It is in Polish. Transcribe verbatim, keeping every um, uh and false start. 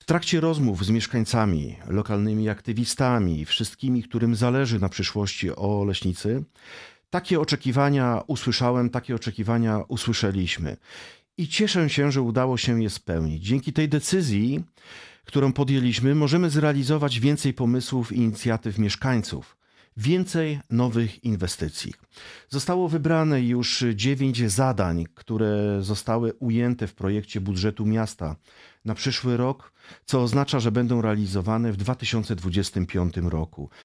trakcie rozmów z mieszkańcami, lokalnymi aktywistami, wszystkimi, którym zależy na przyszłości Oleśnicy, takie oczekiwania usłyszałem, takie oczekiwania usłyszeliśmy. I cieszę się, że udało się je spełnić. Dzięki tej decyzji, którą podjęliśmy, możemy zrealizować więcej pomysłów i inicjatyw mieszkańców. Więcej nowych inwestycji. Zostało wybrane już dziewięć zadań, które zostały ujęte w projekcie budżetu miasta na przyszły rok, co oznacza, że będą realizowane w dwa tysiące dwudziestym piątym roku.